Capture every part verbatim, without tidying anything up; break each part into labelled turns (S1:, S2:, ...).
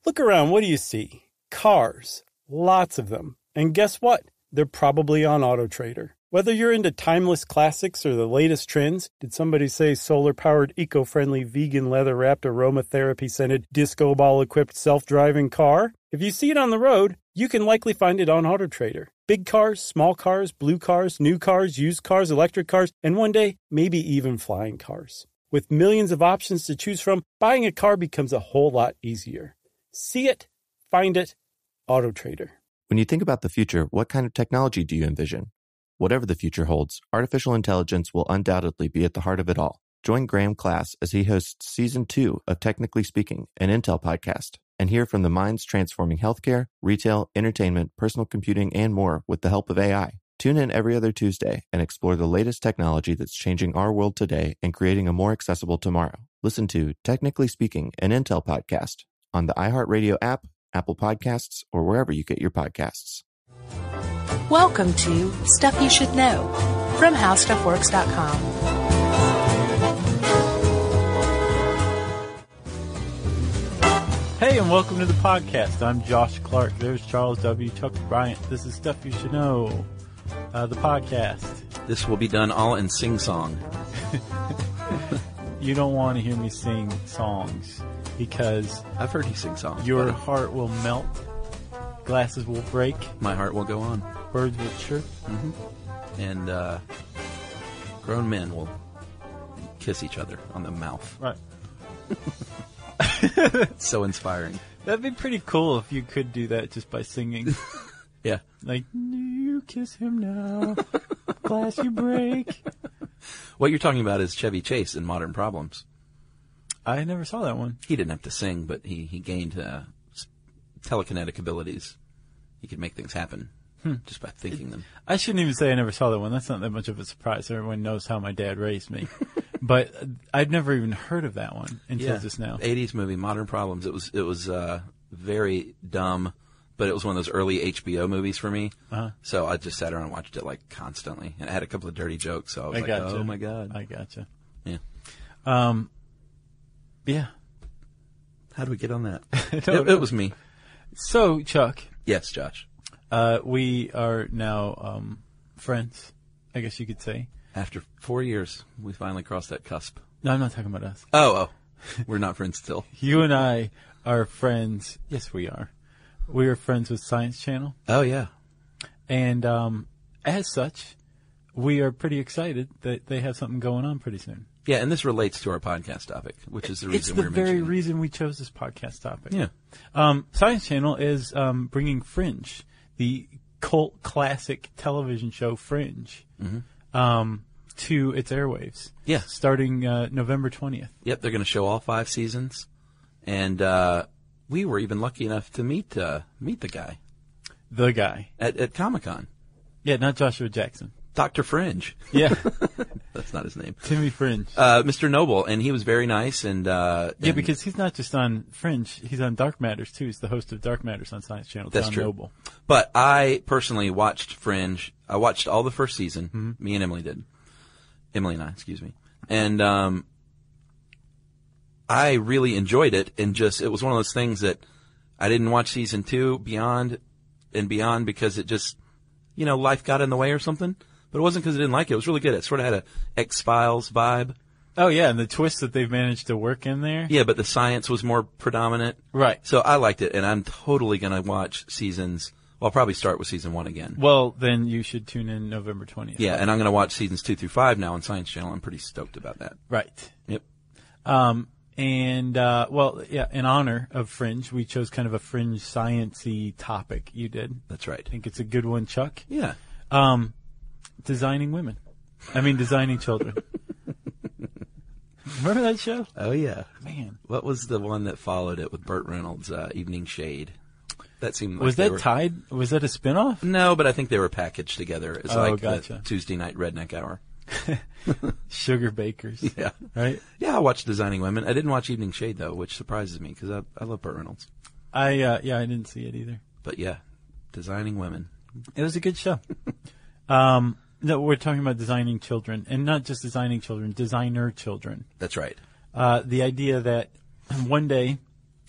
S1: Look around, what do you see? Cars. Lots of them. And guess what? They're probably on AutoTrader. Whether you're into timeless classics or the latest trends, did somebody say solar-powered, eco-friendly, vegan, leather-wrapped, aromatherapy-scented, disco ball-equipped, self-driving car? If you see it on the road, you can likely find it on AutoTrader. Big cars, small cars, blue cars, new cars, used cars, electric cars, and one day, maybe even flying cars. With millions of options to choose from, buying a car becomes a whole lot easier. See it, find it, AutoTrader.
S2: When you think about the future, what kind of technology do you envision? Whatever the future holds, artificial intelligence will undoubtedly be at the heart of it all. Join Graham Class as he hosts Season two of Technically Speaking, an Intel podcast, and hear from the minds transforming healthcare, retail, entertainment, personal computing, and more with the help of A I. Tune in every other Tuesday and explore the latest technology that's changing our world today and creating a more accessible tomorrow. Listen to Technically Speaking, an Intel podcast on the iHeartRadio app, Apple Podcasts, or wherever you get your podcasts.
S3: Welcome to Stuff You Should Know from How Stuff Works dot com.
S4: Hey, and welcome to the podcast. I'm Josh Clark. There's Charles W. Chuck Bryant. This is Stuff You Should Know, uh, the podcast.
S5: This will be done all in sing-song.
S4: You don't want to hear me sing songs because
S5: I've heard you sing songs.
S4: Your
S5: but
S4: heart will melt, glasses will break,
S5: my heart will go on,
S4: birds will chirp,
S5: mm-hmm. and uh, grown men will kiss each other on the mouth.
S4: Right.
S5: So inspiring.
S4: That'd be pretty cool if you could do that just by singing.
S5: Yeah.
S4: Like, you kiss him now, glass you break.
S5: What you're talking about is Chevy Chase in Modern Problems.
S4: I never saw that one.
S5: He didn't have to sing, but he, he gained uh, telekinetic abilities. He could make things happen hmm. just by thinking them.
S4: I shouldn't even say I never saw that one. That's not that much of a surprise. Everyone knows how my dad raised me. But I'd never even heard of that one until
S5: yeah.
S4: just now.
S5: eighties movie, Modern Problems. It was it was uh, very dumb, but it was one of those early H B O movies for me. Uh-huh. So I just sat around and watched it like constantly. And it had a couple of dirty jokes, so I was
S4: I
S5: like,
S4: gotcha.
S5: oh my God.
S4: I gotcha.
S5: Yeah.
S4: Um, yeah.
S5: How do we get on that?
S4: it,
S5: it was me.
S4: So, Chuck.
S5: Yes, Josh.
S4: Uh, we are now um, friends, I guess you could say.
S5: After four years, we finally crossed that cusp.
S4: No, I'm not talking about us.
S5: Oh, oh. We're not friends still.
S4: You and I are friends. Yes, we are. We are friends with Science Channel.
S5: Oh, yeah.
S4: And um, as such, we are pretty excited that they have something going on pretty soon.
S5: Yeah, and this relates to our podcast topic, which is the reason
S4: it's
S5: we're
S4: the very
S5: mentioning.
S4: reason we chose this podcast topic.
S5: Yeah.
S4: Um, Science Channel is um, bringing Fringe, the cult classic television show Fringe, mm-hmm. um, to its airwaves.
S5: Yeah.
S4: Starting uh, November twentieth.
S5: Yep, they're going to show all five seasons. And uh, we were even lucky enough to meet uh, meet the guy.
S4: The guy.
S5: At, at Comic-Con.
S4: Yeah, not Joshua Jackson.
S5: Doctor Fringe.
S4: Yeah.
S5: That's not his name.
S4: Timmy Fringe.
S5: Uh, Mister Noble, and he was very nice. and uh,
S4: Yeah,
S5: and
S4: because he's not just on Fringe, he's on Dark Matters, too. He's the host of Dark Matters on Science Channel.
S5: That's
S4: John
S5: true.
S4: Noble.
S5: But I personally watched Fringe. I watched all the first season.
S4: Mm-hmm.
S5: Me and Emily did. Emily and I, excuse me. And um, I really enjoyed it, and just it was one of those things that I didn't watch season two beyond and beyond because it just, you know, life got in the way or something. But it wasn't because I didn't like it. It was really good. It sort of had a X-Files vibe.
S4: Oh, yeah, and the twist that they've managed to work in there.
S5: Yeah, but the science was more predominant.
S4: Right.
S5: So I liked it, and I'm totally going to watch seasons. Well, I'll probably start with season one again.
S4: Well, then you should tune in November twentieth.
S5: Yeah, and I'm going to watch seasons two through five now on Science Channel. I'm pretty stoked about that.
S4: Right.
S5: Yep.
S4: Um, and, uh, well, yeah, in honor of Fringe, we chose kind of a Fringe science-y topic. You did.
S5: That's right.
S4: I think it's a good one, Chuck.
S5: Yeah.
S4: Um, designing women. I mean, designing children. Remember that show?
S5: Oh, yeah.
S4: Man.
S5: What was the one that followed it with Burt Reynolds, uh, Evening Shade? That seemed like
S4: Was
S5: they
S4: that
S5: were...
S4: Tide? Was that a spinoff?
S5: No, but I think they were packaged together. It's
S4: Oh,
S5: like
S4: gotcha.
S5: the Tuesday night redneck hour.
S4: Sugar Bakers.
S5: Yeah.
S4: Right?
S5: Yeah, I watched Designing Women. I didn't watch Evening Shade, though, which surprises me because I, I love Burt Reynolds.
S4: I, uh, yeah, I didn't see it either.
S5: But yeah, Designing Women.
S4: It was a good show. um, no, we're talking about designing children, and not just designing children, designer children.
S5: That's right.
S4: Uh, the idea that one day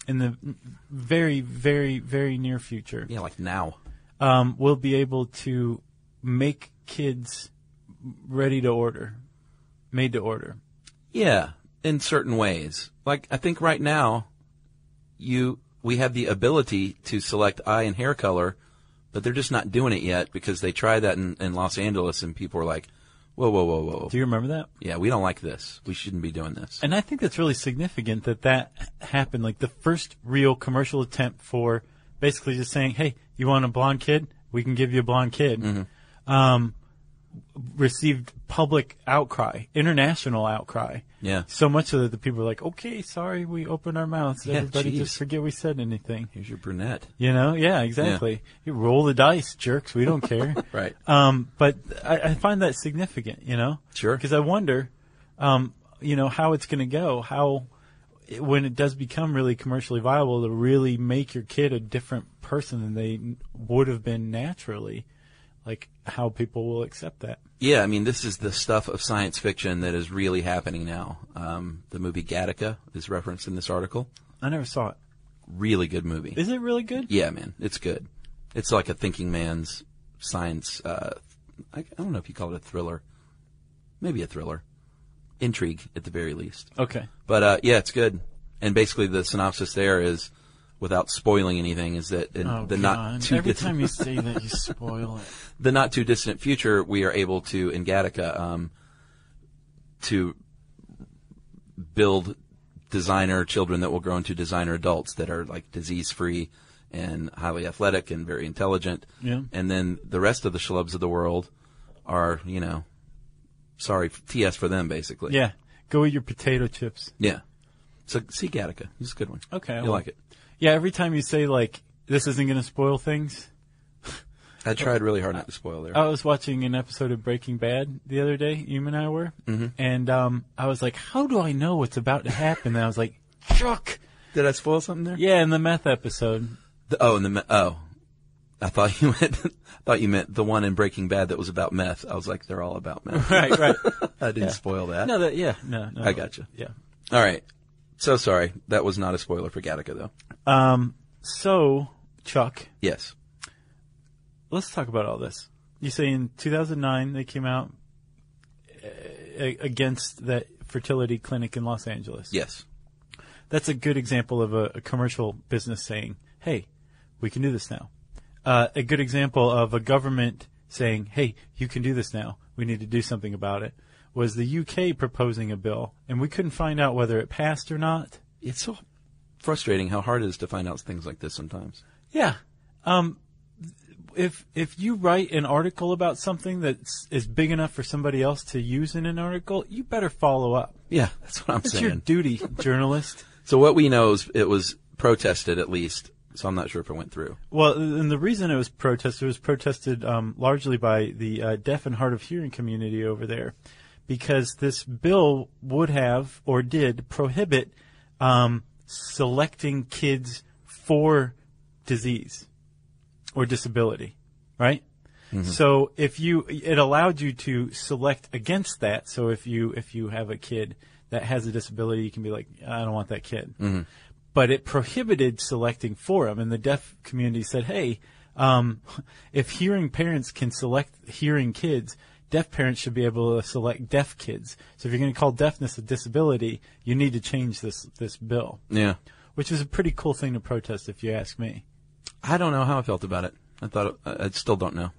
S4: in the very, very, very near future,
S5: Yeah, like now.
S4: um, we'll be able to make kids ready to order, made to order.
S5: Yeah, in certain ways. Like, I think right now, you we have the ability to select eye and hair color, but they're just not doing it yet because they tried that in, in Los Angeles and people were like, whoa, whoa, whoa, whoa.
S4: Do you remember that?
S5: Yeah, we don't like this. We shouldn't be doing this.
S4: And I think that's really significant that that happened. Like the first real commercial attempt for basically just saying, hey, you want a blonde kid? We can give you a blonde kid. Mm-hmm. Um, received public outcry, international outcry.
S5: Yeah.
S4: So much so that the people were like, okay, sorry, we opened our mouths.
S5: Yeah,
S4: Everybody
S5: geez.
S4: just forget we said anything.
S5: Here's your brunette.
S4: You know? Yeah, exactly. You roll the dice, jerks. We don't care.
S5: Right.
S4: Um, but I, I find that significant, you know?
S5: Sure.
S4: Because I wonder, um, you know, how it's going to go, how, when it does become really commercially viable to really make your kid a different person than they would have been naturally, like how people will accept that.
S5: Yeah, I mean, this is the stuff of science fiction that is really happening now. Um, the movie Gattaca is referenced in this article.
S4: I never saw it.
S5: Really good movie.
S4: Is it really good?
S5: Yeah, man, it's good. It's like a thinking man's science, uh, I, I don't know if you call it a thriller. Maybe a thriller. Intrigue, at the very least.
S4: Okay.
S5: But, uh, yeah, it's good. And basically the synopsis there is, without spoiling anything, is that in
S4: Oh,
S5: the
S4: God.
S5: not too
S4: Every
S5: distant,
S4: time you say that, you spoil it.
S5: the not too distant future, we are able to, in Gattaca, um, to build designer children that will grow into designer adults that are like disease free and highly athletic and very intelligent.
S4: Yeah.
S5: And then the rest of the schlubs of the world are, you know, sorry, T S for them, basically.
S4: Yeah. Go eat your potato chips.
S5: Yeah. So see Gattaca. It's a good one.
S4: Okay.
S5: You'll
S4: well,
S5: like it.
S4: Yeah, every time you say, like, this isn't going to spoil things.
S5: I tried really hard not to spoil there.
S4: I was watching an episode of Breaking Bad the other day, you and I were,
S5: Mm-hmm.
S4: and um, I was like, how do I know what's about to happen? And I was like, Chuck!
S5: Did I spoil something there?
S4: Yeah, in the meth episode.
S5: The, oh, and the me- oh, I thought you meant I thought you meant the one in Breaking Bad that was about meth. I was like, they're all about meth.
S4: Right, right.
S5: I didn't
S4: Yeah.
S5: spoil that.
S4: No, that, yeah, no, no.
S5: I gotcha.
S4: Yeah.
S5: All right. So sorry. That was not a spoiler for Gattaca, though.
S4: Um, so, Chuck,
S5: Yes.
S4: let's talk about all this. You say in two thousand nine they came out uh, against that fertility clinic in Los Angeles.
S5: Yes.
S4: That's a good example of a, a commercial business saying, hey, we can do this now. Uh, a good example of a government saying, hey, you can do this now. We need to do something about it. Was the U K proposing a bill, and we couldn't find out whether it passed or not.
S5: It's so frustrating how hard it is to find out things like this sometimes.
S4: Yeah. Um, if if you write an article about something that is big enough for somebody else to use in an article, you better follow up.
S5: Yeah, that's what I'm
S4: It's
S5: saying.
S4: your duty, journalist.
S5: So what we know is it was protested at least, so I'm not sure if it went through.
S4: Well, and the reason it was protested, it was protested um, largely by the uh, deaf and hard of hearing community over there, because this bill would have, or did, prohibit um, selecting kids for disease or disability, right? Mm-hmm. So if you, it allowed you to select against that. So if you if you have a kid that has a disability, you can be like, I don't want that kid. Mm-hmm. But it prohibited selecting for them, and the deaf community said, hey, um, if hearing parents can select hearing kids, deaf parents should be able to select deaf kids. So if you're going to call deafness a disability, you need to change this this bill.
S5: Yeah.
S4: Which is a pretty cool thing to protest, if you ask me.
S5: I don't know how I felt about it. I thought, I I still don't know.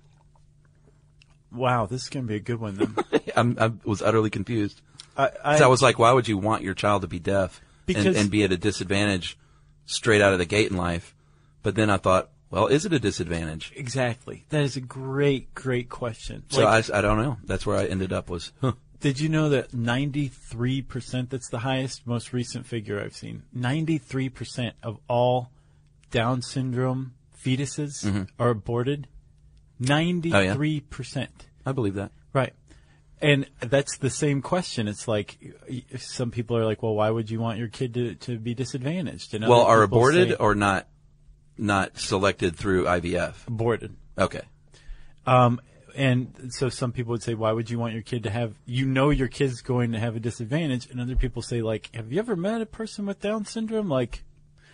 S4: Wow, this is going to be a good one then.
S5: I'm, I was utterly confused.
S4: I, I,
S5: So I was like, why would you want your child to be deaf
S4: Because-
S5: and, and be at a disadvantage straight out of the gate in life? But then I thought, well, is it a disadvantage?
S4: exactly. That is a great, great question.
S5: So
S4: Like,
S5: I, I don't know. That's where I ended up was, huh.
S4: did you know that ninety-three percent, that's the highest, most recent figure I've seen, ninety-three percent of all Down syndrome fetuses
S5: Mm-hmm.
S4: are aborted? ninety-three percent.
S5: I believe that.
S4: Right. And that's the same question. It's like, y- some people are like, well, why would you want your kid to, to be disadvantaged? And
S5: Well,
S4: other
S5: are
S4: people
S5: aborted
S4: say
S5: or not, not selected through I V F?
S4: aborted.
S5: Okay.
S4: Um, and so some people would say, why would you want your kid to have, you know, your kid's going to have a disadvantage. And other people say, like, have you ever met a person with Down syndrome? Like,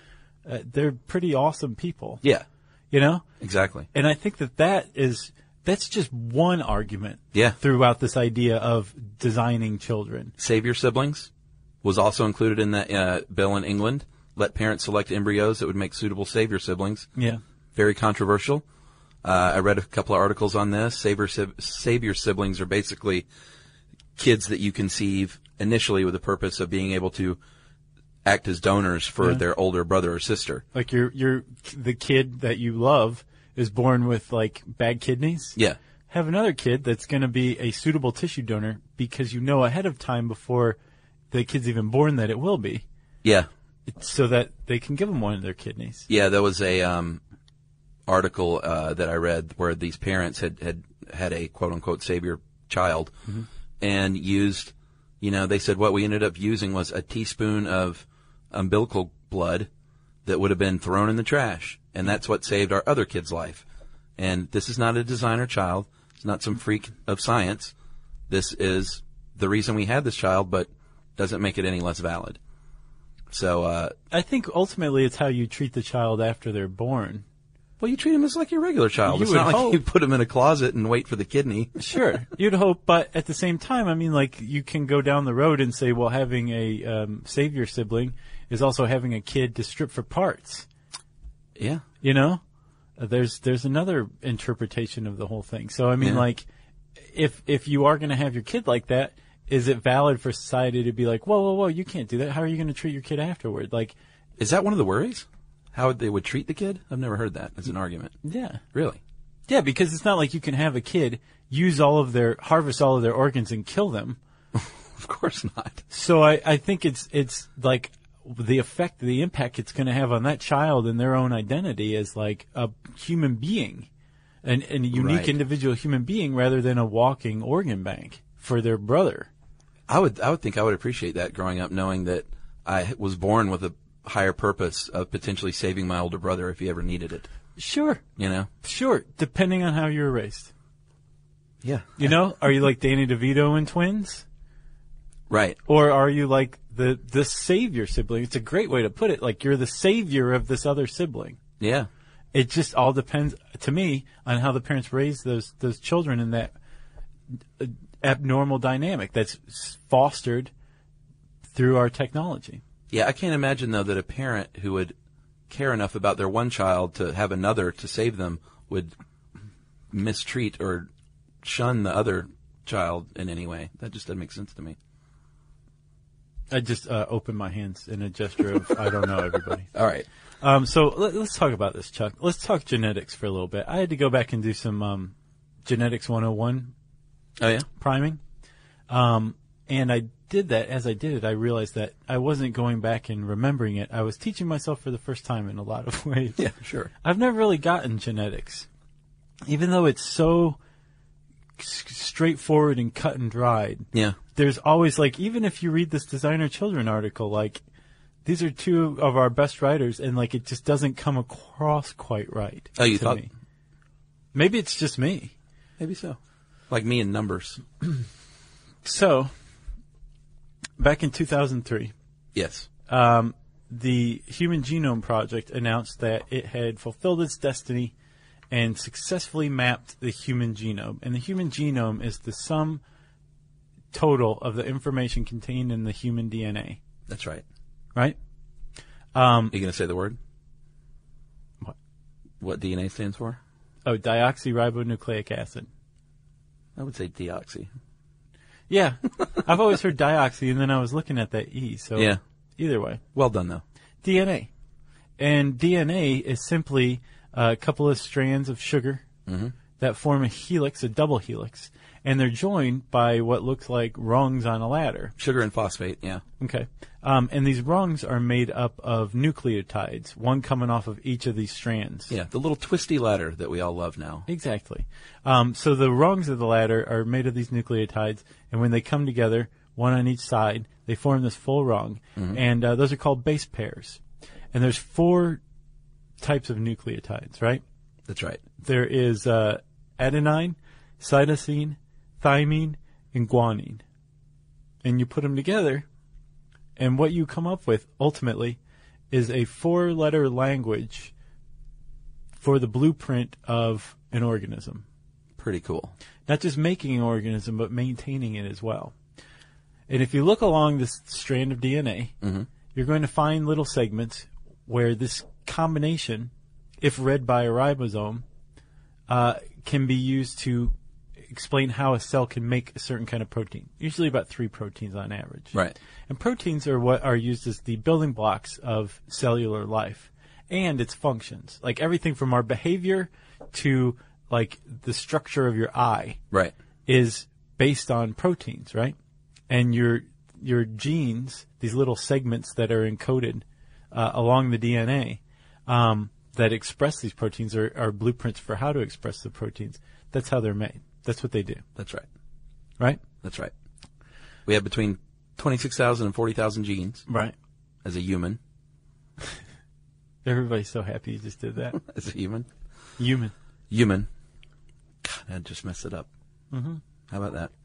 S4: uh, they're pretty awesome people.
S5: Yeah,
S4: You know?
S5: exactly.
S4: And I think that that is, that's just one argument
S5: Yeah.
S4: throughout this idea of designing children.
S5: Save your siblings was also included in that uh, bill in England. Let parents select embryos that would make suitable savior siblings.
S4: Yeah.
S5: Very controversial. Uh, I read a couple of articles on this. Savior, sib- savior siblings are basically kids that you conceive initially with the purpose of being able to act as donors for
S4: Yeah.
S5: their older brother or sister.
S4: Like your your the kid that you love is born with like bad kidneys.
S5: Yeah.
S4: Have another kid that's going to be a suitable tissue donor because you know ahead of time before the kid's even born that it will be,
S5: Yeah.
S4: so that they can give them one of their kidneys.
S5: Yeah, there was a um, article uh, that I read where these parents had, had had a quote-unquote savior child and used, you know, they said what we ended up using was a teaspoon of umbilical blood that would have been thrown in the trash, and that's what saved our other kid's life. And this is not a designer child. It's not some freak of science. This is the reason we had this child, but doesn't make it any less valid. So, uh,
S4: I think ultimately it's how you treat the child after they're born.
S5: well, you treat him as like your regular child.
S4: You
S5: It's
S4: would
S5: not like
S4: hope.
S5: you put him in a closet and wait for the kidney.
S4: Sure, you'd hope, but at the same time, I mean, like you can go down the road and say, well, having a um, savior sibling is also having a kid to strip for parts.
S5: Yeah.
S4: You know, Uh, there's there's another interpretation of the whole thing. So I mean,
S5: Yeah.
S4: like, if if you are going to have your kid like that, is it valid for society to be like, whoa, whoa, whoa, you can't do that? How are you going to treat your kid afterward? Like,
S5: Is that one of the worries? How they would treat the kid? I've never heard that as an argument.
S4: yeah,
S5: Really?
S4: yeah, because it's not like you can have a kid use all of their harvest all of their organs and kill them.
S5: Of course not.
S4: So I, I think it's it's like the effect, the impact it's going to have on that child and their own identity as like a human being, an, an unique
S5: Right.
S4: individual human being rather than a walking organ bank for their brother.
S5: I would I would think I would appreciate that growing up, knowing that I was born with a higher purpose of potentially saving my older brother if he ever needed it.
S4: Sure,
S5: You know?
S4: sure, depending on how you were raised.
S5: Yeah.
S4: You know, are you like Danny DeVito in Twins?
S5: Right.
S4: Or are you like the, the savior sibling? It's a great way to put it. Like you're the savior of this other sibling.
S5: Yeah.
S4: It just all depends, to me, on how the parents raise those those children in that uh, abnormal dynamic that's s- fostered through our technology.
S5: Yeah, I can't imagine though that a parent who would care enough about their one child to have another to save them would mistreat or shun the other child in any way. That just doesn't make sense to me.
S4: I just uh, opened my hands in a gesture of I don't know everybody.
S5: All right.
S4: Um, so let, let's talk about this, Chuck. Let's talk genetics for a little bit. I had to go back and do some um, genetics one oh one
S5: Oh yeah.
S4: priming. Um, and I did that. As I did it, I realized that I wasn't going back and remembering it. I was teaching myself for the first time in a lot of ways.
S5: Yeah, sure.
S4: I've never really gotten genetics, even though it's so s- straightforward and cut and dried.
S5: Yeah.
S4: There's always like, even if you read this Designer Children article, like these are two of our best writers, and like it just doesn't come across quite right.
S5: Oh, you
S4: to
S5: thought-
S4: me. Maybe it's just me.
S5: Maybe so. Like me in numbers.
S4: So, back in two thousand three,
S5: Yes.
S4: um, the Human Genome Project announced that it had fulfilled its destiny and successfully mapped the human genome. And the human genome is the sum total of the information contained in the human D N A,
S5: That's right.
S4: right?
S5: Are you going to say the word?
S4: What?
S5: What D N A stands for?
S4: Oh, deoxyribonucleic acid.
S5: I would say deoxy.
S4: Yeah. I've always heard dioxy, and then I was looking at that E, so
S5: Yeah.
S4: either way.
S5: Well done, though.
S4: D N A. And D N A is simply a couple of strands of sugar that form a helix, a double helix, and they're joined by what looks like rungs on a ladder.
S5: Sugar and phosphate, yeah.
S4: Okay. Um, and these rungs are made up of nucleotides, one coming off of each of these strands.
S5: Yeah, the little twisty ladder that we all love now.
S4: Exactly. Um, so the rungs of the ladder are made of these nucleotides, and when they come together, one on each side, they form this full rung, and uh, those are called base pairs. And there's four types of nucleotides, right?
S5: That's right.
S4: There is uh, adenine, cytosine, thymine, and guanine. And you put them together, and what you come up with ultimately is a four-letter language for the blueprint of an organism.
S5: Pretty cool.
S4: Not just making an organism, but maintaining it as well. And if you look along this strand of D N A, mm-hmm. you're going to find little segments where this combination, if read by a ribosome, uh, can be used to explain how a cell can make a certain kind of protein. Usually about three proteins on average.
S5: Right.
S4: And proteins are what are used as the building blocks of cellular life and its functions. Like everything from our behavior to like the structure of your eye.
S5: Right.
S4: Is based on proteins, right? And your your genes, these little segments that are encoded uh, along the D N A um, that express these proteins are, are blueprints for how to express the proteins. That's how they're made. That's what they do.
S5: That's right.
S4: Right?
S5: That's right. We have between twenty-six thousand and forty thousand genes.
S4: Right.
S5: As a human.
S4: Everybody's so happy you just did that.
S5: As a human.
S4: Human.
S5: Human. God, I just messed it up.
S4: Mm-hmm.
S5: How about that?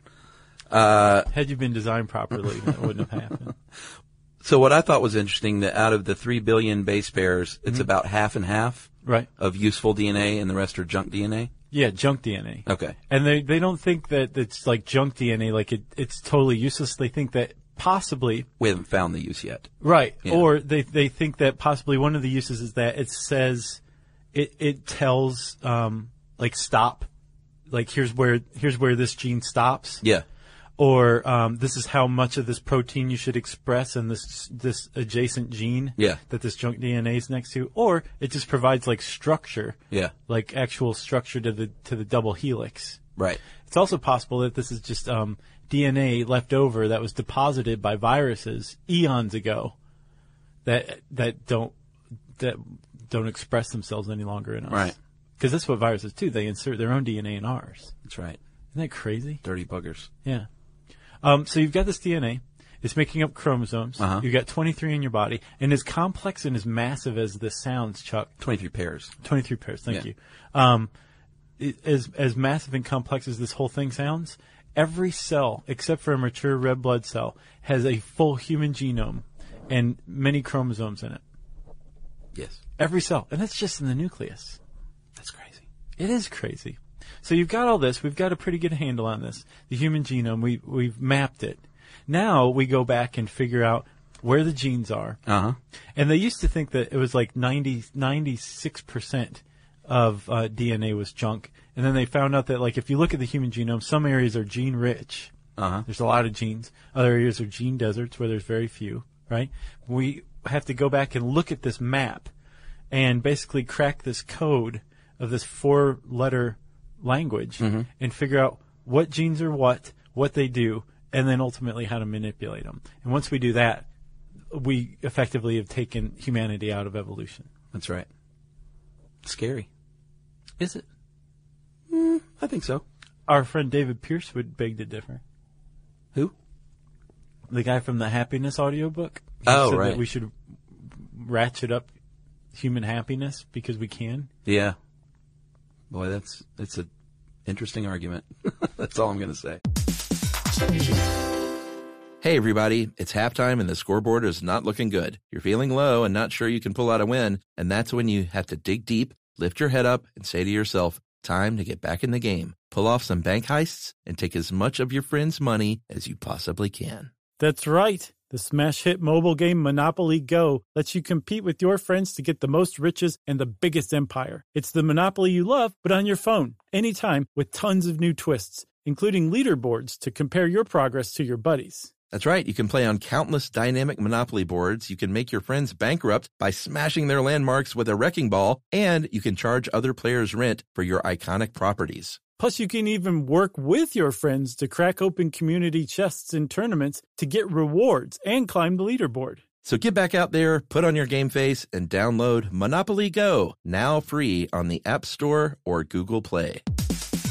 S5: Uh,
S4: Had you been designed properly, that wouldn't have happened.
S5: So what I thought was interesting, that out of the three billion base pairs, it's mm-hmm. about half and half
S4: right.
S5: of useful D N A, and the rest are junk D N A?
S4: Yeah, junk D N A.
S5: Okay.
S4: And they they don't think that it's like junk D N A, like it, it's totally useless. They think that possibly...
S5: We haven't found the use yet.
S4: Right.
S5: Yeah.
S4: Or they they think that possibly one of the uses is that it says, it, it tells, um, like, stop. Like, here's where here's where this gene stops.
S5: Yeah.
S4: Or um, this is how much of this protein you should express in this this adjacent gene
S5: yeah.
S4: that this junk D N A is next to. Or it just provides like structure,
S5: yeah,
S4: like actual structure to the to the double helix.
S5: Right.
S4: It's also possible that this is just um, D N A left over that was deposited by viruses eons ago that that don't that don't express themselves any longer in us.
S5: Right.
S4: Because that's what viruses do. They insert their own D N A in ours.
S5: That's right.
S4: Isn't that crazy?
S5: Dirty buggers.
S4: Yeah. Um, so you've got this D N A. It's making up chromosomes.
S5: Uh-huh.
S4: You've got twenty-three in your body. And as complex and as massive as this sounds, Chuck.
S5: twenty-three pairs.
S4: twenty-three pairs, thank
S5: yeah.
S4: you. Um, it, as, as massive and complex as this whole thing sounds, every cell, except for a mature red blood cell, has a full human genome and many chromosomes in it.
S5: Yes.
S4: Every cell. And that's just in the nucleus.
S5: That's crazy.
S4: It is crazy. So you've got all this. We've got a pretty good handle on this. The human genome, we, we've mapped it. Now we go back and figure out where the genes are.
S5: Uh-huh.
S4: And they used to think that it was like ninety, ninety-six percent of uh, D N A was junk. And then they found out that, like, if you look at the human genome, some areas are gene-rich.
S5: Uh-huh.
S4: There's a lot of genes. Other areas are gene deserts where there's very few, right? We have to go back and look at this map and basically crack this code of this four-letter language
S5: mm-hmm.
S4: and figure out what genes are what, what they do, and then ultimately how to manipulate them. And once we do that, we effectively have taken humanity out of evolution.
S5: That's right. Scary.
S4: Is it?
S5: Mm, I think so.
S4: Our friend David Pierce would beg to differ.
S5: Who?
S4: The guy from the Happiness audiobook. He
S5: oh,
S4: said
S5: right.
S4: that we should ratchet up human happiness because we can.
S5: Yeah. Boy, that's it's an interesting argument. That's all I'm going to say.
S6: Hey, everybody. It's halftime and the scoreboard is not looking good. You're feeling low and not sure you can pull out a win, and that's when you have to dig deep, lift your head up, and say to yourself, time to get back in the game. Pull off some bank heists and take as much of your friends' money as you possibly can.
S1: That's right. The smash hit mobile game Monopoly Go lets you compete with your friends to get the most riches and the biggest empire. It's the Monopoly you love, but on your phone, anytime, with tons of new twists, including leaderboards to compare your progress to your buddies.
S6: That's right. You can play on countless dynamic Monopoly boards. You can make your friends bankrupt by smashing their landmarks with a wrecking ball, and you can charge other players rent for your iconic properties.
S1: Plus, you can even work with your friends to crack open community chests in tournaments to get rewards and climb the leaderboard.
S6: So get back out there, put on your game face, and download Monopoly Go, now free on the App Store or Google Play.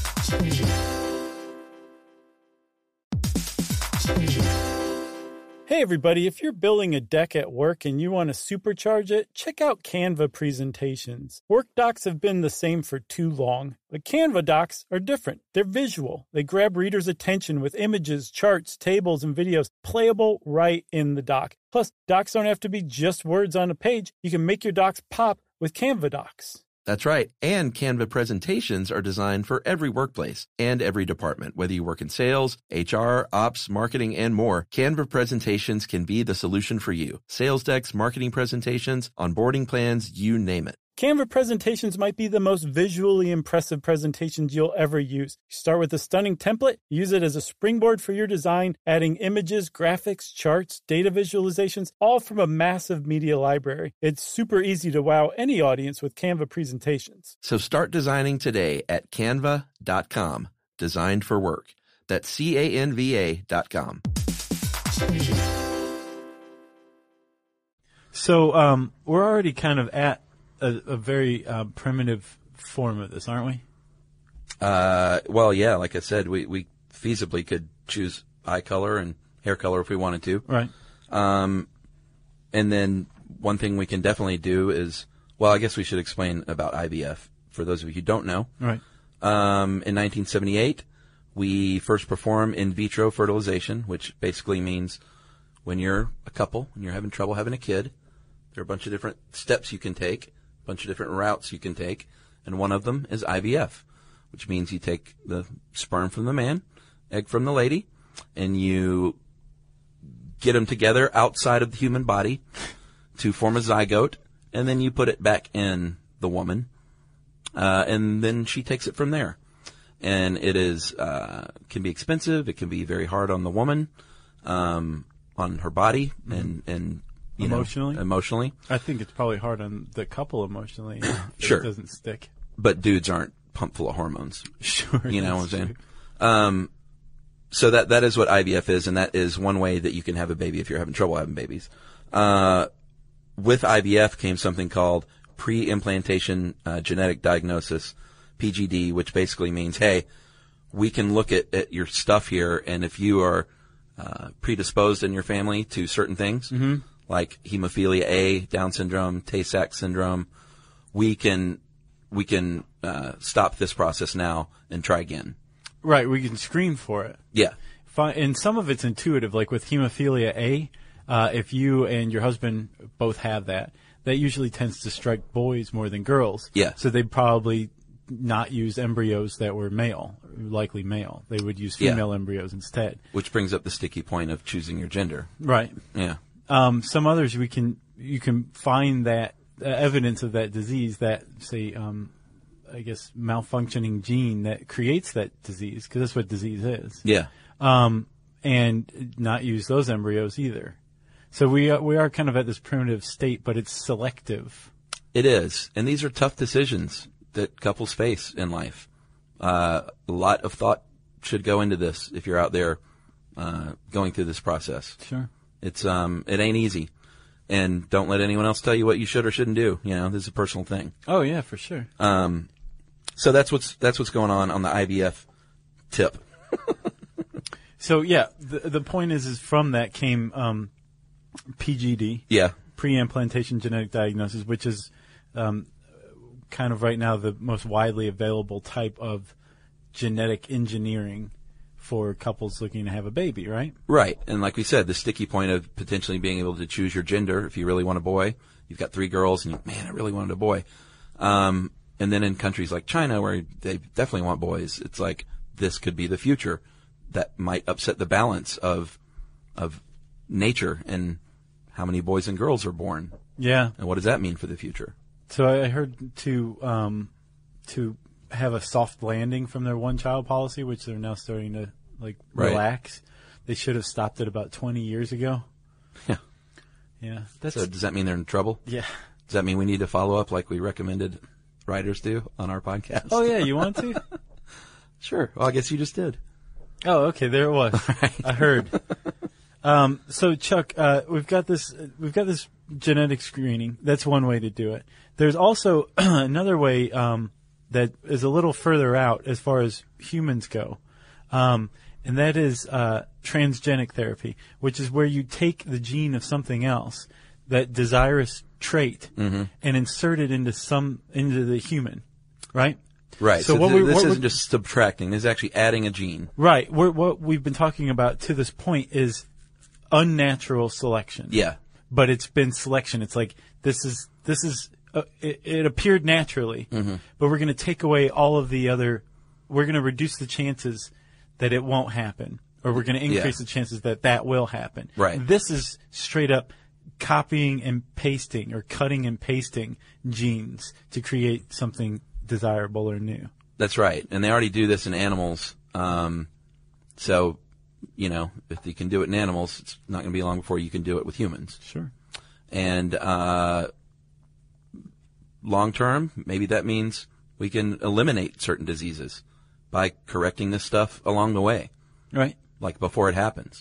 S1: Hey Hey everybody, if you're building a deck at work and you want to supercharge it, check out Canva presentations. Work docs have been the same for too long, but Canva docs are different. They're visual. They grab readers' attention with images, charts, tables, and videos playable right in the doc. Plus, docs don't have to be just words on a page. You can make your docs pop with Canva docs.
S6: That's right. And Canva presentations are designed for every workplace and every department. Whether you work in sales, H R, ops, marketing, and more, Canva presentations can be the solution for you. Sales decks, marketing presentations, onboarding plans, you name it.
S1: Canva presentations might be the most visually impressive presentations you'll ever use. You start with a stunning template, use it as a springboard for your design, adding images, graphics, charts, data visualizations, all from a massive media library. It's super easy to wow any audience with Canva presentations.
S6: So start designing today at canva dot com. Designed for work. That's C A N V A dot com.
S4: So um, we're already kind of at A, a very uh, primitive form of this, aren't we?
S5: Uh, well, yeah, like I said, we, we feasibly could choose eye color and hair color if we wanted to.
S4: Right.
S5: Um, and then one thing we can definitely do is, well, I guess we should explain about I V F for those of you who don't know.
S4: Right.
S5: Um, in nineteen seventy-eight, we first perform in vitro fertilization, which basically means when you're a couple and you're having trouble having a kid, there are a bunch of different steps you can take. Bunch of different routes you can take, and one of them is I V F, which means you take the sperm from the man, egg from the lady, and you get them together outside of the human body to form a zygote, and then you put it back in the woman, uh, and then she takes it from there. And it is uh, can be expensive. It can be very hard on the woman, um, on her body, mm-hmm. and and. You
S4: emotionally?
S5: Know, emotionally.
S4: I think it's probably hard on the couple emotionally.
S5: Sure.
S4: It doesn't stick.
S5: But dudes aren't pumped full of hormones.
S4: Sure.
S5: You know what I'm saying? Um, so that, that is what I V F is, and that is one way that you can have a baby if you're having trouble having babies. Uh, with I V F came something called pre-implantation uh, genetic diagnosis, P G D, which basically means, hey, we can look at, at your stuff here, and if you are uh, predisposed in your family to certain things,
S4: mm-hmm.
S5: like hemophilia A, Down syndrome, Tay-Sachs syndrome, we can we can uh, stop this process now and try again.
S4: Right, we can screen for it.
S5: Yeah.
S4: And some of it's intuitive, like with hemophilia A, uh, if you and your husband both have that, that usually tends to strike boys more than girls.
S5: Yeah.
S4: So they'd probably not use embryos that were male, likely male. They would use female
S5: yeah.
S4: embryos instead.
S5: Which brings up the sticky point of choosing your gender.
S4: Right.
S5: Yeah.
S4: Um, some others we can you can find that uh, evidence of that disease, that say, um, I guess malfunctioning gene that creates that disease, because that's what disease is.
S5: Yeah.
S4: Um, and not use those embryos either. So we are, we are kind of at this primitive state, but it's selective.
S5: It is, and these are tough decisions that couples face in life. Uh, a lot of thought should go into this if you're out there uh, going through this process.
S4: Sure.
S5: It's um, it ain't easy, and don't let anyone else tell you what you should or shouldn't do. You know, this is a personal thing.
S4: Oh yeah, for sure.
S5: Um, so that's what's that's what's going on on the I V F tip.
S4: So yeah, the the point is, is from that came um, P G D.
S5: Yeah.
S4: Pre-implantation genetic diagnosis, which is um, kind of right now the most widely available type of genetic engineering for couples looking to have a baby, right?
S5: Right. And like we said, the sticky point of potentially being able to choose your gender if you really want a boy. You've got three girls and you, man, I really wanted a boy. Um, and then in countries like China where they definitely want boys, it's like this could be the future that might upset the balance of of nature and how many boys and girls are born.
S4: Yeah.
S5: And what does that mean for the future?
S4: So I heard to um, to have a soft landing from their one-child policy, which they're now starting to like
S5: right.
S4: relax. They should have stopped it about twenty years ago.
S5: Yeah.
S4: Yeah. That's,
S5: so does that mean they're in trouble?
S4: Yeah.
S5: Does that mean we need to follow up like we recommended writers do on our podcast?
S4: Oh, yeah. You want to?
S5: Sure. Well, I guess you just did.
S4: Oh, okay. There it was.
S5: Right.
S4: I heard. Um, so Chuck, uh, we've got this, we've got this genetic screening. That's one way to do it. There's also another way, um, that is a little further out as far as humans go. Um, and that is, uh, transgenic therapy, which is where you take the gene of something else, that desirous trait, mm-hmm. and insert it into some into the human, right?
S5: Right. So,
S4: So what
S5: th-
S4: we-
S5: this
S4: what
S5: isn't
S4: we-
S5: just subtracting. This is actually adding a gene.
S4: Right. We're, what we've been talking about to this point is unnatural selection.
S5: Yeah.
S4: But it's been selection. It's like this is this is uh, it, it appeared naturally,
S5: Mm-hmm.
S4: but we're going to take away all of the other. We're going to reduce the chances that it won't happen, or we're going to increase
S5: Yeah.
S4: the chances that that will happen.
S5: Right.
S4: This is straight up copying and pasting, or cutting and pasting genes to create something desirable or new.
S5: That's right. And they already do this in animals. Um, so, you know, if you can do it in animals, it's not going to be long before you can do it with humans.
S4: Sure.
S5: And uh, long term, maybe that means we can eliminate certain diseases by correcting this stuff along the way,
S4: Right.
S5: like before it happens.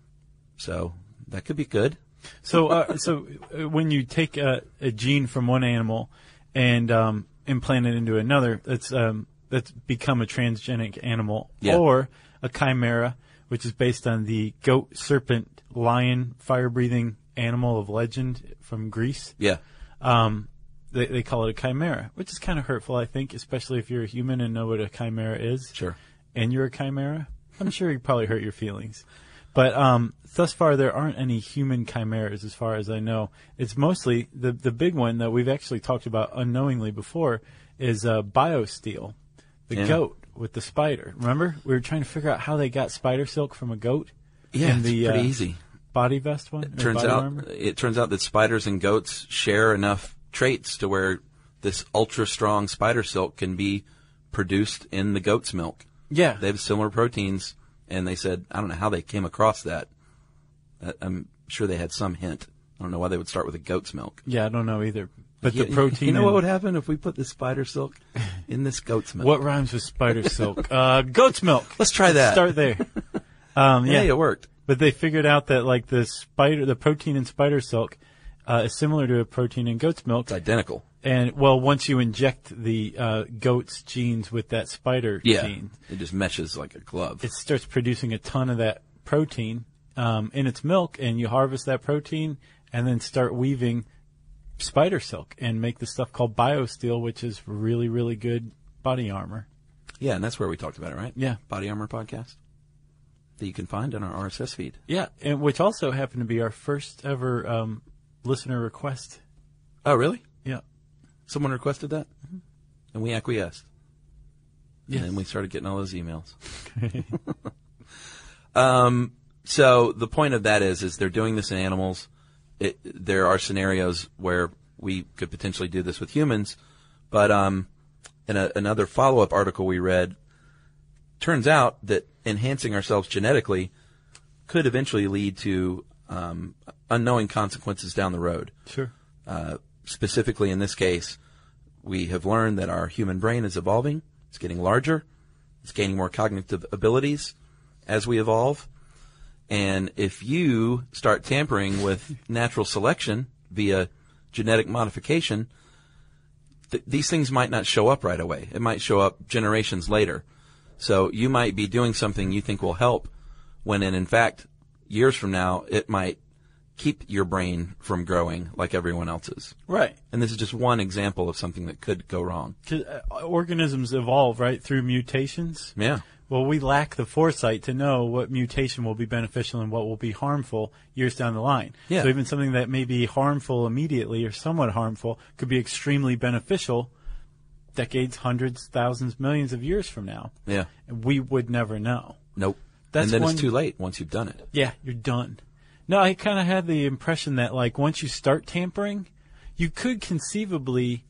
S5: So that could be good.
S4: So, uh, so uh, when you take a, a gene from one animal and um, implant it into another, that's um, that's become a transgenic animal,
S5: Yeah.
S4: or a chimera, which is based on the goat, serpent, lion, fire-breathing animal of legend from Greece.
S5: Yeah.
S4: Um, they, they call it a chimera, which is kind of hurtful, I think, especially if you're a human and know what a chimera is.
S5: Sure.
S4: And you're a chimera. I'm sure you probably hurt your feelings. But um, thus far, there aren't any human chimeras, as far as I know. It's mostly the the big one that we've actually talked about unknowingly before is uh, BioSteel, the
S5: Yeah.
S4: goat with the spider. Remember, we were trying to figure out how they got spider silk from a goat.
S5: Yeah,
S4: in
S5: it's
S4: the,
S5: pretty
S4: uh,
S5: easy.
S4: Body vest one.
S5: It
S4: or
S5: turns
S4: body
S5: out
S4: armor?
S5: it turns out that spiders and goats share enough traits to where this ultra strong spider silk can be produced in the goat's milk.
S4: Yeah,
S5: They have similar proteins, and they said, I don't know how they came across that. Uh, I'm sure they had some hint. I don't know why they would start with a goat's milk.
S4: yeah. I don't know either. But
S5: You-
S4: the protein.
S5: You know
S4: in-
S5: what would happen if we put the spider silk in this goat's milk?
S4: What rhymes with spider silk? Uh, goat's milk.
S5: Let's try that.
S4: Start there. Um, yeah,
S5: Hey, it worked.
S4: but they figured out that like the spider, the protein in spider silk, uh, is similar to a protein in goat's milk.
S5: It's identical.
S4: And well, once you inject the uh, goat's genes with that spider
S5: Yeah.
S4: gene,
S5: It just meshes like a glove.
S4: it starts producing a ton of that protein um, in its milk, and you harvest that protein and then start weaving spider silk and make the stuff called BioSteel, which is really, really good body armor.
S5: Yeah, and that's where we talked about it, right?
S4: Yeah.
S5: Body Armor Podcast that you can find on our R S S feed.
S4: Yeah, and which also happened to be our first ever um, listener request.
S5: Oh, really?
S4: Yeah.
S5: Someone requested that? And we acquiesced.
S4: Yes.
S5: And then we started getting all those emails. um, so the point of that is, is they're doing this in animals. It, there are scenarios where we could potentially do this with humans, but um, in a, another follow-up article we read, turns out that enhancing ourselves genetically could eventually lead to um, unknowing consequences down the road.
S4: Sure.
S5: Uh, specifically in this case, we have learned that our human brain is evolving. It's getting larger. It's gaining more cognitive abilities as we evolve. And if you start tampering with natural selection via genetic modification, th- these things might not show up right away. It might show up generations later. So you might be doing something you think will help when in, in fact, years from now, it might keep your brain from growing like everyone else's.
S4: Right.
S5: And this is just one example of something that could go wrong.
S4: 'Cause, uh, organisms evolve, right, through mutations.
S5: Yeah.
S4: Well, we lack the foresight to know what mutation will be beneficial and what will be harmful years down the line.
S5: Yeah.
S4: So even something that may be harmful immediately or somewhat harmful could be extremely beneficial decades, hundreds, thousands, millions of years from now.
S5: Yeah.
S4: And we would never know.
S5: Nope.
S4: That's
S5: and then
S4: one-
S5: it's too late once you've done it.
S4: Yeah, you're done. No, I kind of had the impression that, like, once you start tampering, you could conceivably,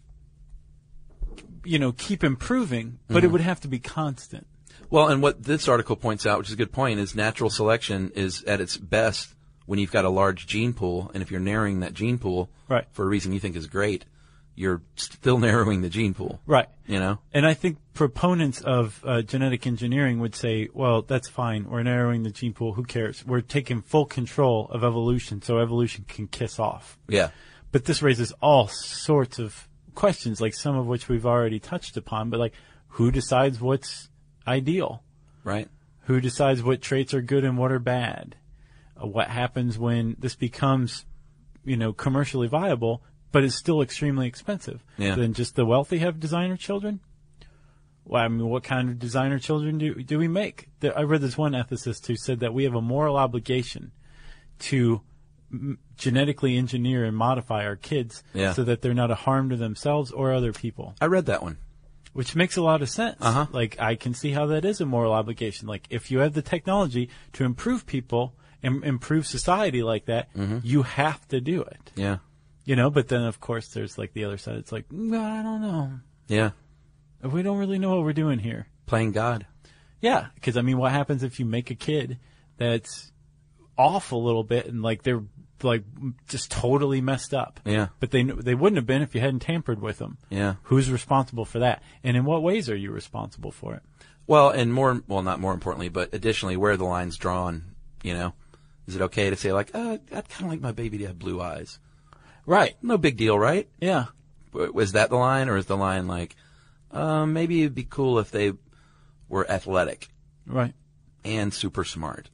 S4: you know, keep improving, but
S5: Mm-hmm.
S4: it would have to be constant.
S5: Well, and what this article points out, which is a good point, is natural selection is at its best when you've got a large gene pool, and if you're narrowing that gene pool
S4: Right.
S5: for a reason you think is great, you're still narrowing the gene pool.
S4: Right.
S5: You know?
S4: And I think proponents of uh, genetic engineering would say, well, that's fine. We're narrowing the gene pool. Who cares? We're taking full control of evolution so evolution can kiss off.
S5: Yeah.
S4: But this raises all sorts of questions, like some of which we've already touched upon. But, like, who decides what's ideal?
S5: Right?
S4: Who decides what traits are good and what are bad? Uh, what happens when this becomes, you know, commercially viable, but it's still extremely expensive?
S5: Yeah.
S4: Then just the wealthy have designer children? Well, I mean, what kind of designer children do do we make? There, I read this one ethicist who said that we have a moral obligation to m- genetically engineer and modify our kids
S5: Yeah.
S4: so that they're not a harm to themselves or other people.
S5: I read that one.
S4: Which makes a lot of sense.
S5: Uh-huh.
S4: Like, I can see how that is a moral obligation. Like, if you have the technology to improve people and improve society like that,
S5: Mm-hmm.
S4: you have to do it.
S5: Yeah.
S4: You know, but then, of course, there's, like, the other side. It's like, mm, I don't know.
S5: Yeah.
S4: We don't really know what we're doing here.
S5: Playing God.
S4: Yeah, because, I mean, what happens if you make a kid that's off a little bit and, like, they're, like, just totally messed up?
S5: Yeah.
S4: But they they wouldn't have been if you hadn't tampered with them.
S5: Yeah.
S4: Who's responsible for that? And in what ways are you responsible for it?
S5: Well, and more, well, not more importantly, but additionally, where are the lines drawn? You know, is it okay to say like, uh, I'd kind of like my baby to have blue eyes?
S4: Right.
S5: No big deal, right?
S4: Yeah.
S5: Was that the line, or is the line like, um, maybe it'd be cool if they were athletic
S4: Right.
S5: and super smart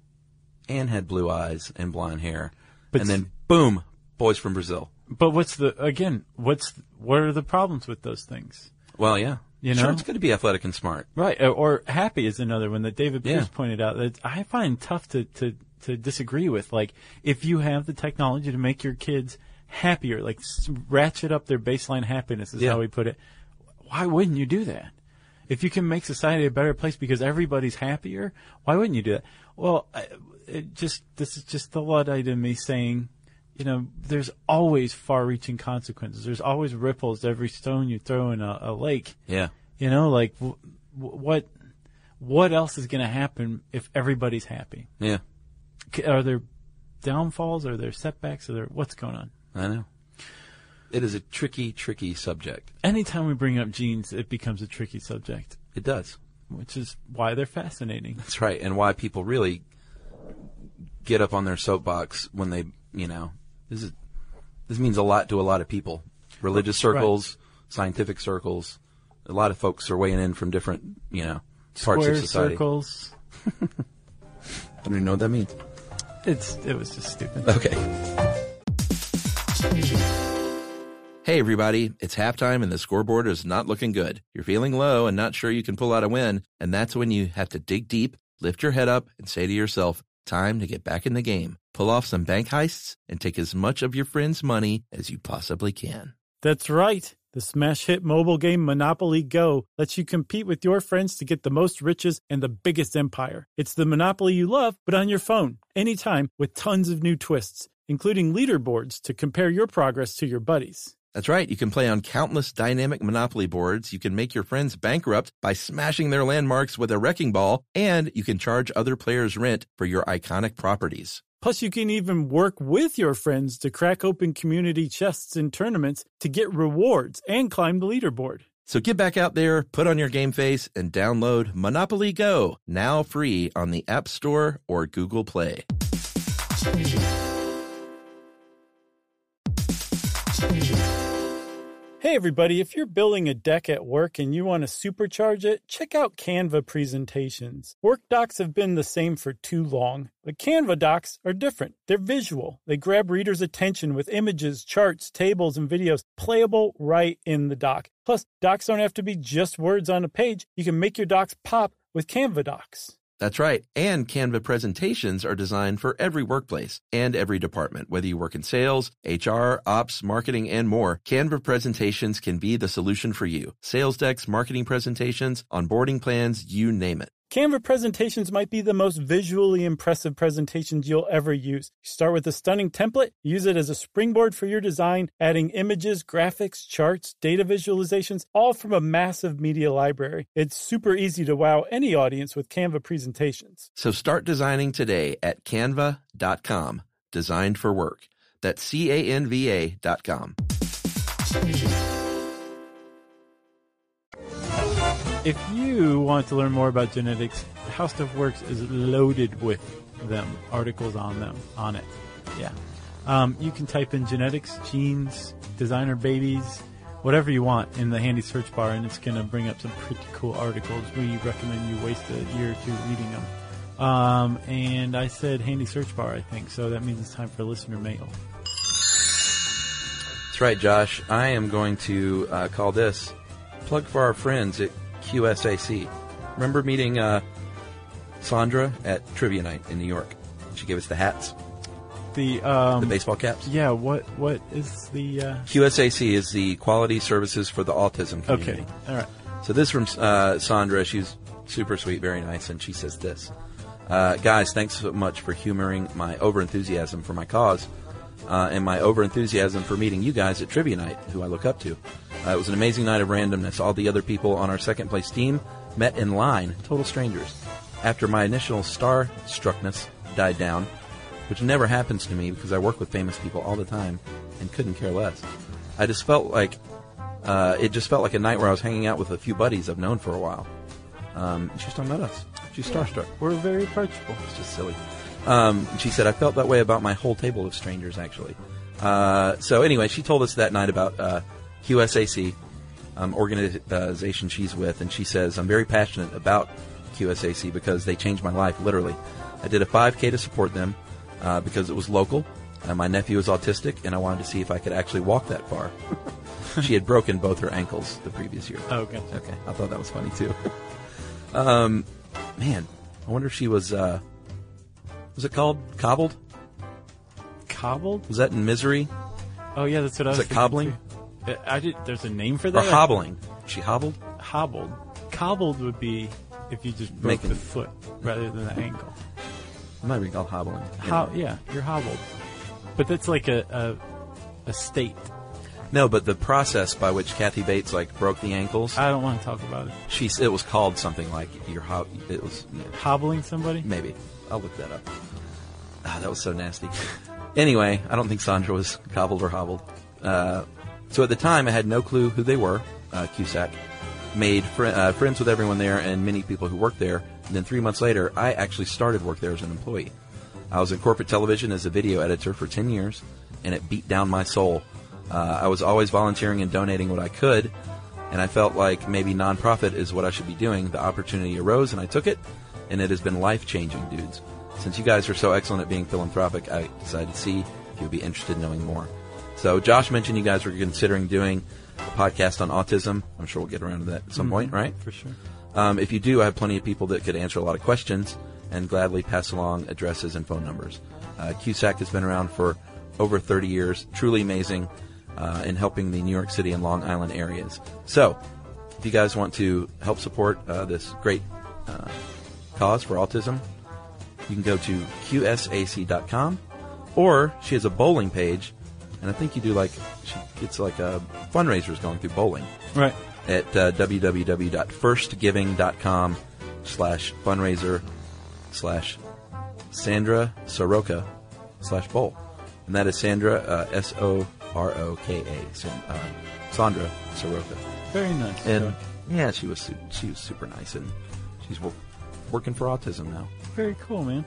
S5: and had blue eyes and blonde hair,
S4: But
S5: and then boom, boys from Brazil.
S4: But what's the, again, what's, what are the problems with those things?
S5: Well, yeah,
S4: You
S5: sure,
S4: know?
S5: it's good to be athletic and smart.
S4: Right. Or, or happy is another one that David
S5: Yeah.
S4: Pierce pointed out that I find tough to, to, to disagree with. Like, if you have the technology to make your kids happier, like s- ratchet up their baseline happiness is
S5: Yeah.
S4: how we put it, why wouldn't you do that? If you can make society a better place because everybody's happier, why wouldn't you do that? Well, I, it just, this is just the Luddite in me saying, you know, there's always far-reaching consequences. There's always ripples to every stone you throw in a, a lake.
S5: Yeah,
S4: You know, like w- w- what what else is going to happen if everybody's happy?
S5: yeah,
S4: C- Are there downfalls? Are there setbacks? Are there what's going on?
S5: I know. It is a tricky, tricky subject.
S4: Anytime we bring up genes, it becomes a tricky subject,
S5: It does.
S4: which is why they're fascinating.
S5: That's right, and why people really get up on their soapbox when they, you know, this is this means a lot to a lot of people, religious circles, scientific circles. A lot of folks are weighing in from different, you know, parts
S4: Square
S5: of society.
S4: circles.
S5: I don't even know what that means.
S4: It's it was just stupid.
S5: Okay.
S6: Hey, everybody, it's halftime and the scoreboard is not looking good. You're feeling low and not sure you can pull out a win, and that's when you have to dig deep, lift your head up, and say to yourself, time to get back in the game. Pull off some bank heists and take as much of your friends' money as you possibly can.
S1: That's right. The smash hit mobile game Monopoly Go lets you compete with your friends to get the most riches and the biggest empire. It's the Monopoly you love, but on your phone, anytime, with tons of new twists, including leaderboards to compare your progress to your buddies.
S6: That's right. You can play on countless dynamic Monopoly boards. You can make your friends bankrupt by smashing their landmarks with a wrecking ball, and you can charge other players rent for your iconic properties.
S1: Plus, you can even work with your friends to crack open community chests in tournaments to get rewards and climb the leaderboard.
S6: So get back out there, put on your game face, and download Monopoly Go, now free on the App Store or Google Play.
S1: Hey everybody, if you're building a deck at work and you want to supercharge it, check out Canva presentations. Work docs have been the same for too long, but Canva docs are different. They're visual. They grab readers' attention with images, charts, tables, and videos playable right in the doc. Plus, docs don't have to be just words on a page. You can make your docs pop with Canva docs.
S6: That's right. And Canva presentations are designed for every workplace and every department. Whether you work in sales, H R, ops, marketing, and more, Canva presentations can be the solution for you. Sales decks, marketing presentations, onboarding plans, you name it.
S1: Canva presentations might be the most visually impressive presentations you'll ever use. You start with a stunning template, use it as a springboard for your design, adding images, graphics, charts, data visualizations, all from a massive media library. It's super easy to wow any audience with Canva presentations.
S6: So start designing today at canva dot com. Designed for work. That's C A N V A dot com.
S4: If you want to learn more about genetics, How Stuff Works is loaded with them, articles on them, on it. Yeah. Um, you can type in genetics, genes, designer babies, whatever you want in the handy search bar, and it's going to bring up some pretty cool articles. We recommend you waste a year or two reading them. Um, and I said handy search bar, I think, so that means it's time for listener mail.
S5: That's right, Josh. I am going to uh, call this plug for our friends at Q S A C. Remember meeting uh, Sandra at Trivia Night in New York? She gave us the hats,
S4: The um,
S5: the baseball caps.
S4: yeah. What what is the? Uh...
S5: Q S A C is the Quality Services for the Autism Community.
S4: Okay, all right.
S5: So this from uh, Sandra. She's super sweet, very nice, and she says this. Uh, guys, thanks so much for humoring my overenthusiasm for my cause uh, and my overenthusiasm for meeting you guys at Trivia Night, who I look up to. Uh, it was an amazing night of randomness. All the other people on our second place team met in line, total strangers. After my initial starstruckness died down, which never happens to me because I work with famous people all the time and couldn't care less, I just felt like uh, it just felt like a night where I was hanging out with a few buddies I've known for a while. Um, she was talking about us. She's starstruck.
S4: We're very approachable.
S5: It's just silly. Um, she said, I felt that way about my whole table of strangers, actually. Uh, so anyway, she told us that night about uh, Q S A C, um, organization she's with, and she says, I'm very passionate about Q S A C because they changed my life, literally. I did a five K to support them uh, because it was local. Uh, my nephew is autistic, and I wanted to see if I could actually walk that far. She had broken both her ankles the previous year.
S4: Oh, okay.
S5: Okay, I thought that was funny, too. um, man, I wonder if she was, uh, was it called Cobbled?
S4: Cobbled?
S5: Was that in Misery?
S4: Oh, yeah, that's what I
S5: Was
S4: was
S5: it
S4: thinking,
S5: cobbling?
S4: too. I I did. There's a name for
S5: Or
S4: that?
S5: hobbling? She hobbled?
S4: Hobbled. Cobbled would be if you just broke
S5: Making-
S4: the foot rather than the ankle.
S5: It might be called hobbling.
S4: How? Yeah, you're hobbled. But that's like a, a, a state.
S5: No, but the process by which Kathy Bates like broke the ankles,
S4: I don't want to talk about it.
S5: she it was called something like your hob. It was yeah,
S4: Hobbling somebody?
S5: maybe I'll look that up. Ah, that was so nasty. Anyway, I don't think Sandra was cobbled or hobbled. Uh, so at the time, I had no clue who they were. Uh, Q S A C made fr- uh, friends with everyone there and many people who worked there. And then three months later, I actually started work there as an employee. I was in corporate television as a video editor for ten years, and it beat down my soul. Uh, I was always volunteering and donating what I could, and I felt like maybe nonprofit is what I should be doing. The opportunity arose, and I took it, and it has been life-changing, dudes. Since you guys are so excellent at being philanthropic, I decided to see if you'd be interested in knowing more. So Josh mentioned you guys were considering doing a podcast on autism. I'm sure we'll get around to that at some
S4: Mm-hmm.
S5: point, right?
S4: For sure.
S5: Um, if you do, I have plenty of people that could answer a lot of questions and gladly pass along addresses and phone numbers. Uh, Q S A C has been around for over thirty years, truly amazing uh, in helping the New York City and Long Island areas. So, if you guys want to help support uh, this great uh, cause for autism, you can go to Q S A C dot com, or she has a bowling page, and I think you do like, she, it's like a fundraisers going through bowling.
S4: Right.
S5: At uh, w w w dot first giving dot com slash fundraiser slash Sandra Soroka slash bowl. And that is Sandra, uh, S O R O K A, so, uh, Sandra Soroka.
S4: Very nice.
S5: And
S4: So,
S5: yeah, she was su- she was super nice, and she's wo- working for autism now.
S4: very cool, man.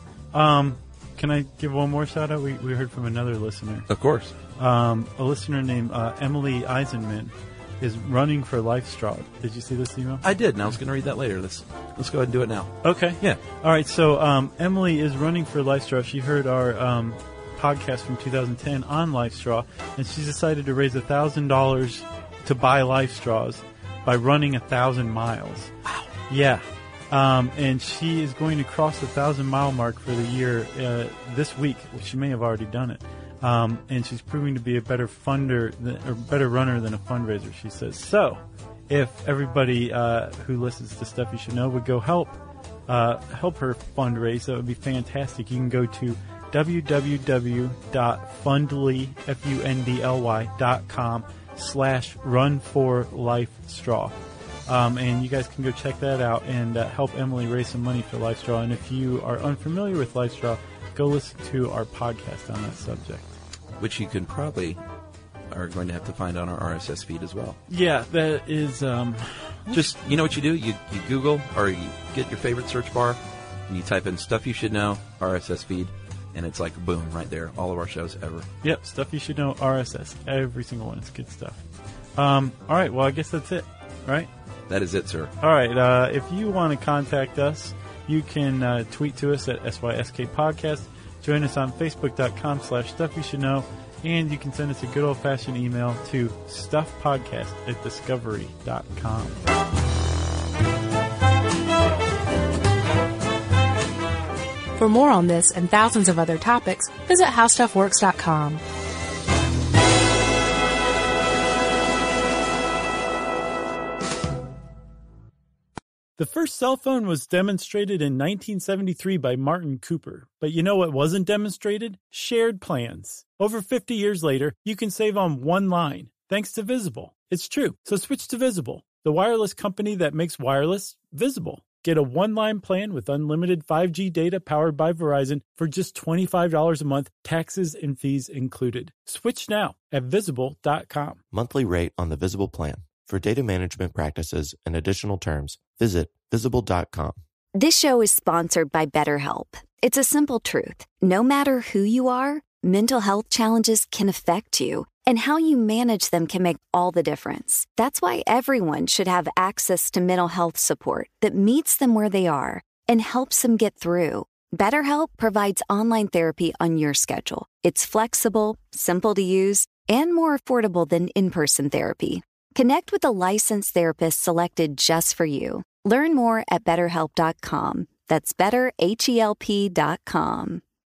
S4: Um, can I give one more shout out? We, we heard from another listener.
S5: Of course.
S4: Um, a listener named uh, Emily Eisenman is running for LifeStraw. Did you see this email?
S5: I did, and I was going to read that later. Let's let's go ahead and do it now.
S4: Okay.
S5: Yeah.
S4: All right. So um, Emily is running for LifeStraw. She heard our um, podcast from two thousand ten on LifeStraw, and she's decided to raise a thousand dollars to buy LifeStraws by running a thousand miles. Wow. Yeah. Um, and she is going to cross the thousand mile mark for the year uh, this week. Well, she may have already done it. Um, and she's proving to be a better funder than, or better runner than a fundraiser, she says. So, if everybody uh, who listens to Stuff You Should Know would go help uh, help her fundraise, that would be fantastic. You can go to w w w dot fundly f u n d l y dot com slash run for life straw. Um, and you guys can go check that out and uh, help Emily raise some money for LifeStraw. And if you are unfamiliar with LifeStraw, go listen to our podcast on that subject.
S5: Which you can probably are going to have to find on our R S S feed as well.
S4: Yeah, that is... Um,
S5: Just, you know what you do? You you Google, or you get your favorite search bar, and you type in Stuff You Should Know, R S S feed, and it's like, boom, right there. All of our shows ever.
S4: yep, Stuff You Should Know, R S S. Every single one. It's good stuff. Um, all right. Well, I guess that's it, right?
S5: That is it, sir.
S4: All right. Uh, if you want to contact us, you can uh, tweet to us at S Y S K Podcast. Join us on Facebook.com slash Stuff You Should Know. And you can send us a good old-fashioned email to stuffpodcast at discovery dot com.
S3: For more on this and thousands of other topics, visit how stuff works dot com.
S1: The first cell phone was demonstrated in nineteen seventy-three by Martin Cooper. But you know what wasn't demonstrated? Shared plans. Over fifty years later, you can save on one line, thanks to Visible. It's true, so switch to Visible, the wireless company that makes wireless visible. Get a one-line plan with unlimited five G data powered by Verizon for just twenty-five dollars a month, taxes and fees included. Switch now at visible dot com.
S2: Monthly rate on the Visible plan. For data management practices and additional terms, visit visible dot com.
S7: This show is sponsored by BetterHelp. It's a simple truth. No matter who you are, mental health challenges can affect you, and how you manage them can make all the difference. That's why everyone should have access to mental health support that meets them where they are and helps them get through. BetterHelp provides online therapy on your schedule. It's flexible, simple to use, and more affordable than in-person therapy. Connect with a licensed therapist selected just for you. Learn more at better help dot com. That's better H E L P dot com.